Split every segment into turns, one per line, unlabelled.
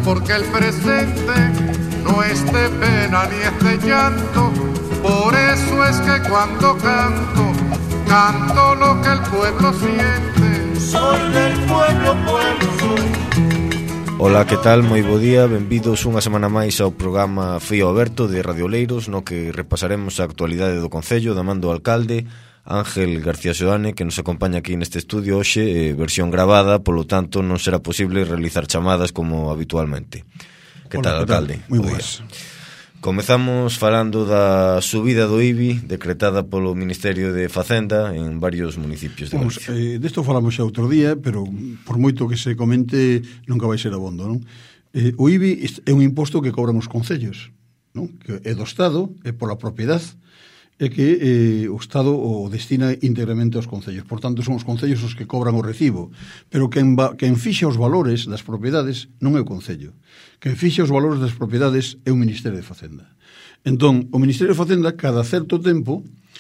porque el presente no es de pena ni es de llanto. Por eso es que cuando canto, canto lo que el pueblo siente. Soy del pueblo, pueblo soy.
Ola, que tal? Moi bo día, benvidos unha semana máis ao programa Fío Aberto de Radio Oleiros, no que repasaremos a actualidade do Concello da man do alcalde Ángel García Seoane, que nos acompaña aquí neste estudio hoxe, versión gravada, polo tanto non será posible realizar chamadas como habitualmente. Que tal, alcalde?
Moi boas.
Comezamos falando da subida do IBI decretada polo Ministerio de Facenda en varios municipios de Galicia.
Desto falamos xa outro día, pero por moito que se comente nunca vai ser abondo, non? O IBI é un imposto que cobran os concellos, non? Que é do Estado, é pola propiedade, é que o Estado o destina íntegramente aos concellos. Por tanto, son os concellos os que cobran o recibo. Pero quen fixa os valores das propiedades non é o Concello. Quen fixa os valores das propiedades é o Ministerio de Facenda. Entón, o Ministerio de Facenda, cada certo tempo,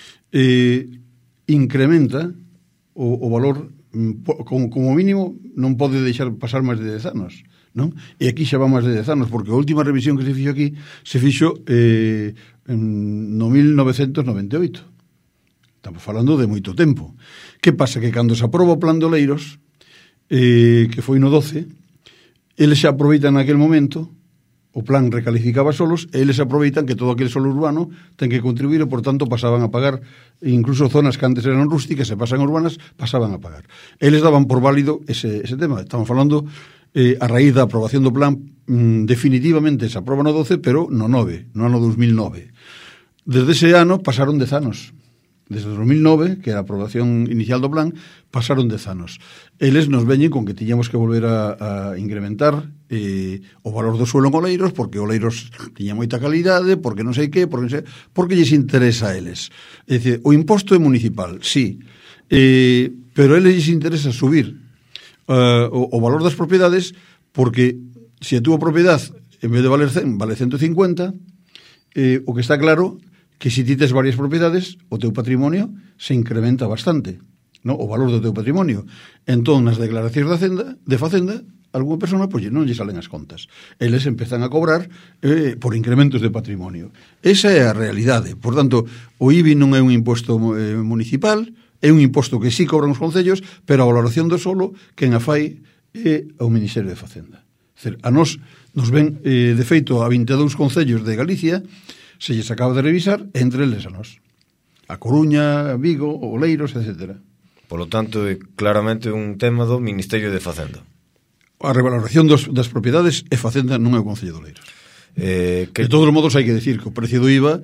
incrementa o valor, como mínimo, non pode deixar pasar máis de 10 anos. Non? E aquí xa va máis de 10 anos, porque a última revisión que se fixo aquí se fixo no 1998. Estamos falando de moito tempo. Que pasa? Que cando se aproba o plan de Oleiros, que foi no 12, eles xa aproveitan naquele momento, o plan recalificaba solos, e eles aproveitan que todo aquele solo urbano ten que contribuir e, por tanto, pasaban a pagar, incluso zonas que antes eran rústicas e pasan urbanas, pasaban a pagar. Eles daban por válido ese tema. Estamos falando a raíz da aprobación do plan, definitivamente se aproba no 12, pero no 9, no ano 2009. Desde ese ano pasaron 10 anos. Desde 2009, que era a aprobación inicial do plan, pasaron 10 anos. Eles nos veñen con que tiñamos que volver a incrementar o valor do suelo en Oleiros, porque Oleiros tiña moita calidade, porque non sei que, porque lles interesa a eles. É dicir, o imposto é municipal, sí, pero a eles lles interesa subir o valor das propiedades, porque se a túa propiedade en vez de valer 100 vale 150, o que está claro que se ti tes varias propiedades, o teu patrimonio se incrementa bastante, no? O valor do teu patrimonio. Entón, nas declaracións de Facenda, algunha persona pois non lle salen as contas. Eles empezan a cobrar por incrementos de patrimonio. Esa é a realidade. Por tanto, o IBI non é un imposto municipal, é un imposto que sí cobran os concellos, pero a valoración do solo quen a fai é o Ministerio de Facenda. A nos ven, de feito, a 22 concellos de Galicia se lles acaba de revisar, entre eles a nos. A Coruña, Vigo, Oleiros, etc.
Por lo tanto, é claramente un tema do Ministerio de Facenda.
A revaloración das propiedades é Facenda, non é o Concello de Oleiros. De todos os modos, hai que decir que o precio do IBI,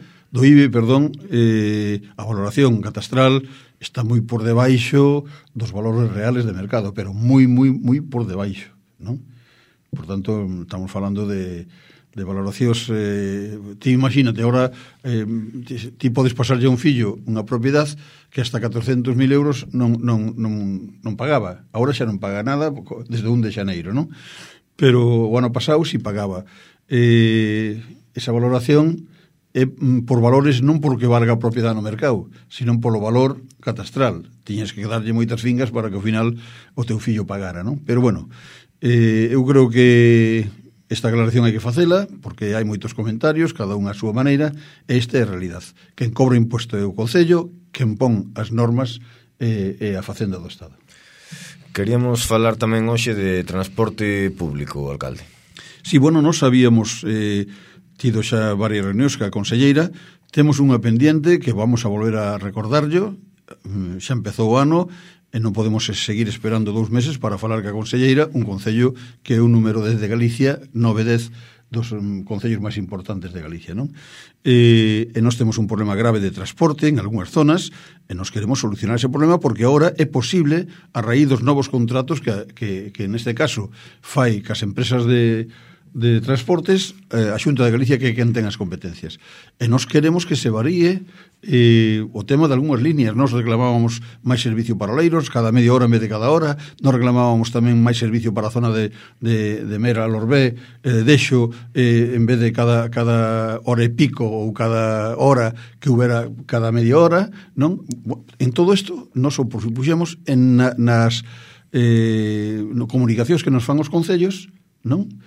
a valoración catastral está moi por debaixo dos valores reales de mercado, pero moi por debaixo, non? Por tanto, estamos falando de valoracións, ti imagínate, agora ti podes pasarlle a un fillo unha propiedade que hasta 400.000 euros non pagaba. Agora xa non paga nada desde 1 de xaneiro, non? Pero o ano pasado si pagaba. Esa valoración é por valores non porque valga a propiedade no mercado, sino polo valor catastral. Tiñas que darlle moitas fingas para que ao final o teu fillo pagara, non? Pero bueno, eu creo que esta aclaración hai que facela, porque hai moitos comentarios, cada un a súa maneira, e esta é a realidade. Quen cobra imposto é o Concello, quen pon as normas é a Facenda do Estado.
Queríamos falar tamén hoxe de transporte público, alcalde.
Si, bueno, nos habíamos tido xa varias reunións ca conselleira, temos unha pendiente que vamos a volver a recordarllo, xa empezou o ano, e non podemos seguir esperando 2 meses para falar ca conselleira, un concello que é un número 10 de Galicia, 9-10 dos concellos máis importantes de Galicia, non? E nós temos un problema grave de transporte en algunhas zonas, e nos queremos solucionar ese problema porque agora é posible, a raíz dos novos contratos que neste caso fai cas empresas de transportes, a Xunta de Galicia que é quen ten as competencias. E nos queremos que se varíe o tema de algunhas líneas. Nos reclamábamos máis servicio para Oleiros, cada media hora en vez de cada hora. Nos reclamábamos tamén máis servicio para a zona de Mera, Lorbé, Dexo, en vez de cada hora e pico ou cada hora que houbera cada media hora, non? En todo isto, nos o propuxemos nas comunicacións que nos fan os concellos, non?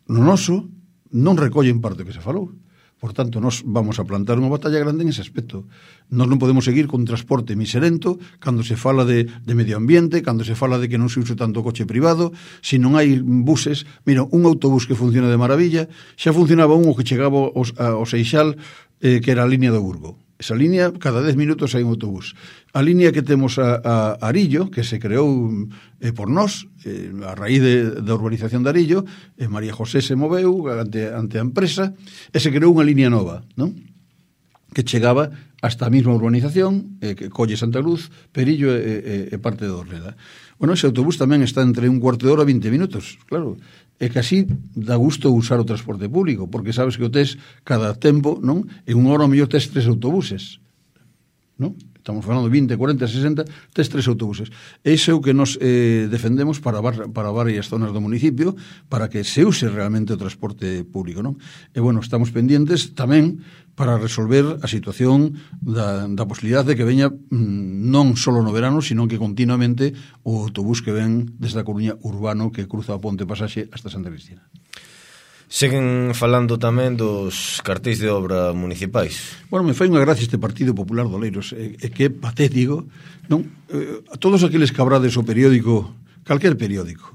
no noso non recollen parte que se falou. Por tanto, nós vamos a plantar unha batalla grande en ese aspecto. Nós non podemos seguir con transporte miserento cando se fala de medio ambiente, cando se fala de que non se use tanto coche privado, se non hai buses. Mira, un autobús que funciona de maravilla, xa funcionaba un que chegaba ao Seixal, que era a línea do Burgo. Esa línea, cada 10 minutos hai un autobús. A línea que temos a Arillo, que se creou por nós, a raíz da urbanización de Arillo, María José se moveu ante a empresa, e se creou unha línea nova, non? Que chegaba hasta a mesma urbanización, que colle Santa Luz, Perillo e parte de Orneda. Bueno, ese autobús tamén está entre un cuarto de hora e 20 minutos, claro. É que así dá gusto usar o transporte público, porque sabes que o tes cada tempo, non? En unha hora o mellor tes 3 autobuses, non? Estamos falando de 20, 40, 60, tes 3 autobuses. Ese é o que nos defendemos para varias zonas do municipio, para que se use realmente o transporte público, non? E, bueno, estamos pendientes tamén para resolver a situación da posibilidade de que veña non só no verano, sino que continuamente o autobús que ven desde a Coruña urbano que cruza o Ponte Pasaxe hasta Santa Cristina.
Seguen falando tamén dos cartéis de obra municipais.
Bueno, me fai unha gracia este Partido Popular de Oleiros, que é patético, non? A todos aqueles que abrades o periódico, calquer periódico,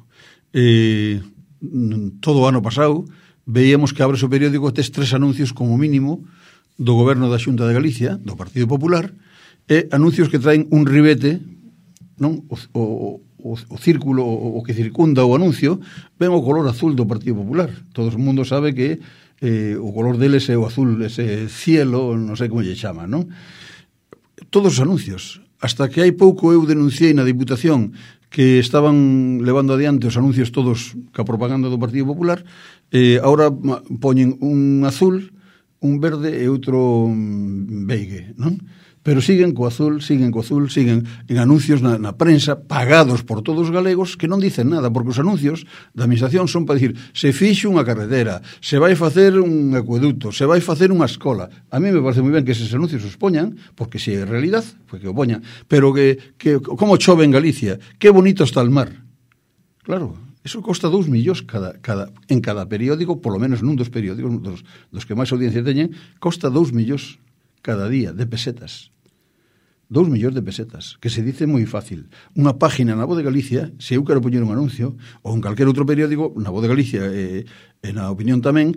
todo o ano pasado, veíamos que abres o periódico e tes 3 anuncios como mínimo do goberno da Xunta de Galicia, do Partido Popular, e anuncios que traen un ribete, non? O círculo, o que circunda o anuncio, ven o color azul do Partido Popular. Todo o mundo sabe que o color deles é o azul, ese cielo, non sei como lle chama, non? Todos os anuncios. Hasta que hai pouco eu denunciei na Diputación que estaban levando adiante os anuncios todos ca propaganda do Partido Popular, agora poñen un azul, un verde e outro beigue, non? Pero siguen co azul, siguen en anuncios na prensa, pagados por todos os galegos, que non dicen nada, porque os anuncios da administración son para dicir, se fixe unha carretera, se vai facer un acueducto, se vai facer unha escola. A mí me parece moi ben que eses anuncios os poñan, porque se é realidad, pues que o poñan, pero que como chove en Galicia, que bonito está el mar. Claro, eso costa 2 millóns en cada periódico, polo menos nun dos periódicos, dos que máis audiencia teñen, costa 2 millóns cada día de pesetas. 2 millóns de pesetas, que se dice moi fácil. Unha página na Voz de Galicia, se eu quero poñer un anuncio, ou en calquer outro periódico, na Voz de Galicia e na Opinión tamén,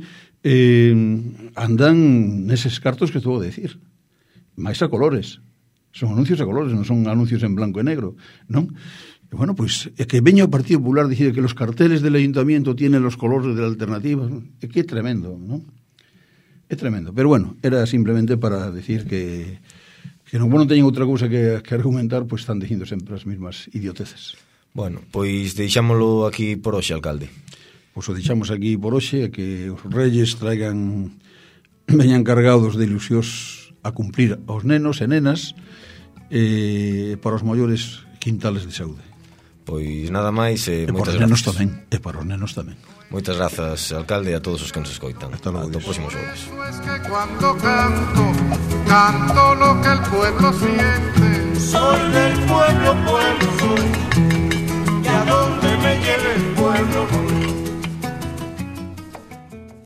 andan neses cartos que estou a decir. Mais a colores. Son anuncios a colores, non son anuncios en blanco e negro, non? E, bueno, pois, é que veña o Partido Popular dicir que los carteles del Ayuntamiento tienen los colores de la alternativa. É que é tremendo, non? É tremendo. Pero, bueno, era simplemente para decir que non teñen outra cousa que argumentar, pois están dicindo sempre as mesmas idioteces.
Bueno, pois deixámolo aquí por hoxe, alcalde.
Pois o deixamos aquí por hoxe, que os reyes veñan cargados de ilusións a cumplir aos nenos e nenas, para os maiores quintales de saúde.
Pois nada máis e
para
moitas
os nenos
grazas.
Tamén, e para os nenos tamén.
Moitas grazas, alcalde, a todos os que nos escoitan.
Hasta logo.
Ata o próximo xoves.
Es que cuando canto lo que el pueblo siente.
Soy del pueblo soy, y a donde me lleve el pueblo